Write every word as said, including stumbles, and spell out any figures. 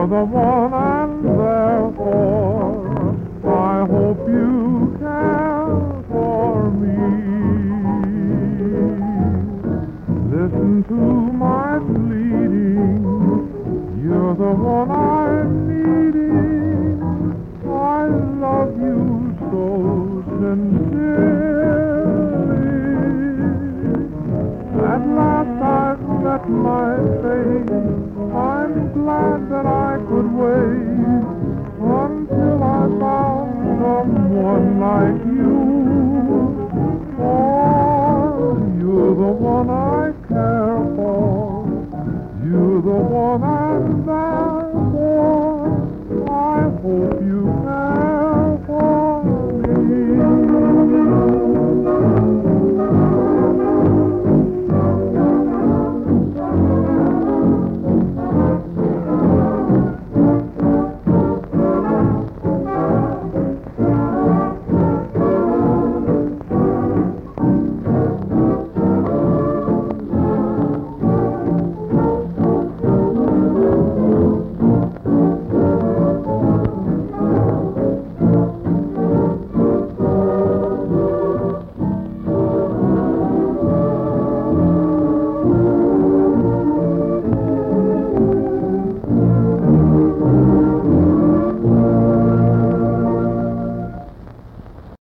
You're the one I'm there for. I hope you care for me. Listen to my pleading. You're the one I'm needing. I love you so sincerely. At last I've met my fate. I'm glad that I could wait until I found someone like you. For you're the one I care for. You're the one I'm there for. I hope you